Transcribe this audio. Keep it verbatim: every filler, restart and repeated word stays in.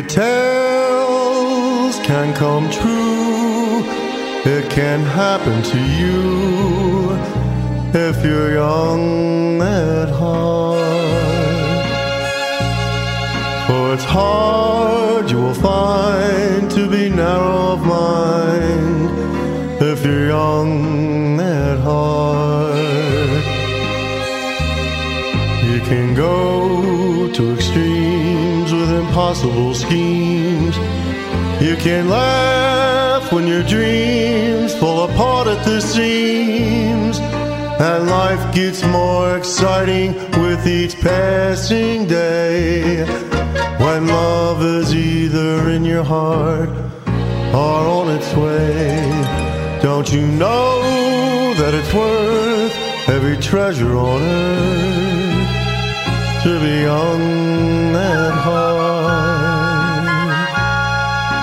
tales can come true. It can happen to you if you're young at heart. For it's hard, you will find, to be narrow of mind if you're young at heart. You can go to extremes with impossible schemes. You can laugh when your dreams fall apart at the seams. And life gets more exciting with each passing day, when love is either in your heart or on its way. Don't you know that it's worth every treasure on earth to be young